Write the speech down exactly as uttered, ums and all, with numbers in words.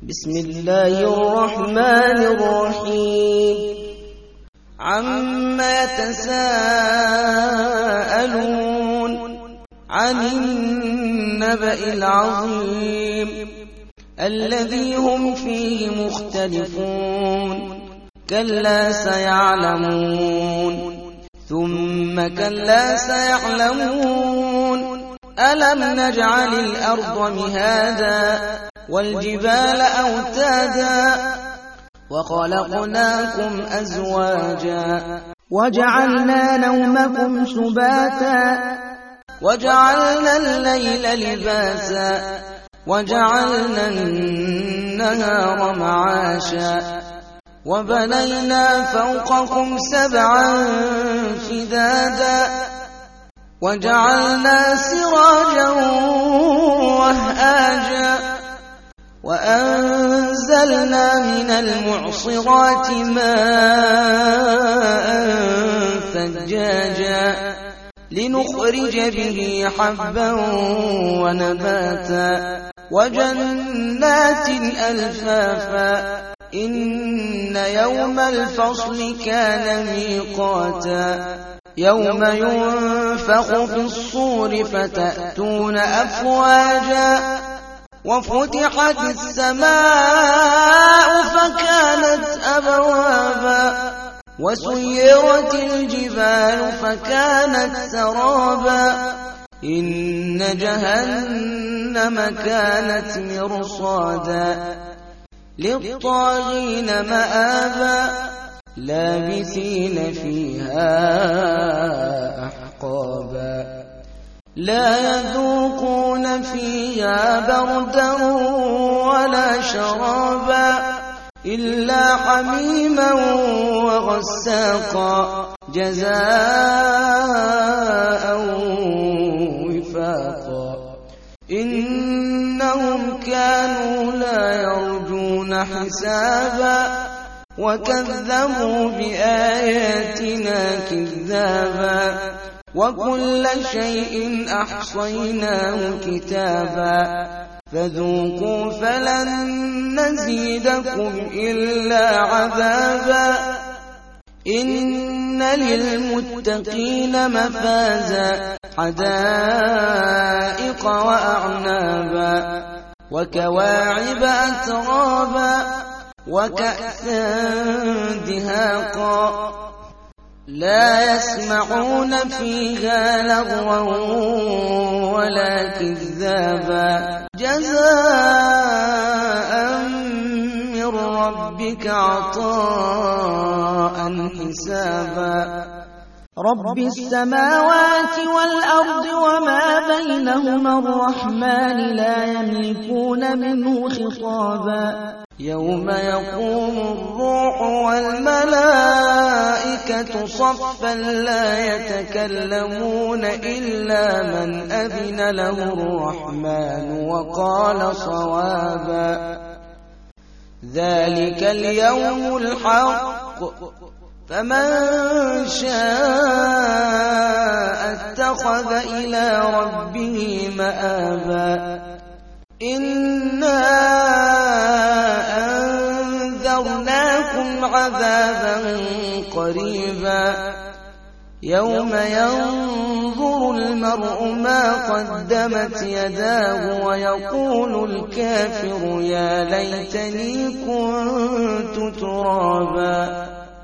بسم الله الرحمن الرحيم عما يتساءلون عن النبأ العظيم الذي هم فيه مختلفون كلا سيعلمون ثم كلا سيعلمون ألم نجعل الأرض مهادا والجبال أوتادا وخلقناكم أزواجا وجعلنا نومكم سباتا وجعلنا الليل لباسا وجعلنا النهار معاشا وبنينا فوقكم سبعا شدادا وجعلنا سراجا وهاجا وأنزلنا من المعصرات ماء ثجاجا لنخرج به حبا ونباتا وجنات ألفافا إن يوم الفصل كان ميقاتا يوم ينفخ في الصور فتأتون أفواجا وفتحت السماء فكانت أبوابا وسيرت الجبال فكانت سرابا إن جهنم كانت مرصادا للطاغين مآبا لابثين فيها أحقابا لا يذوقون فيها بردا ولا شرابا إلا حميما وغساقا جزاء وفاقا إنهم كانوا لا يرجون حسابا وكذبوا بآياتنا كذابا وكل شيء أحصيناه كتابا فذوقوا فلن نزيدكم إلا عذابا إن للمتقين مفازا حدائق وأعنابا وكواعب أترابا وكأسا دهاقا لا يسمعون فيها لغوا ولا كذابا جزاء من ربك عطاء حسابا رب السماوات والأرض وما بينهما الرحمن لا يملكون منه خطابا يوم يقوم الروح والملائكة صفا لا يتكلمون إلا من أذن له الرحمن وقال صوابا ذلك اليوم الحق فمن شاء اتخذ إلى ربه مآبا إنا أنذرناكم عذابا قريبا يوم ينظر المرء ما قدمت يداه ويقول الكافر يا ليتني كنت ترابا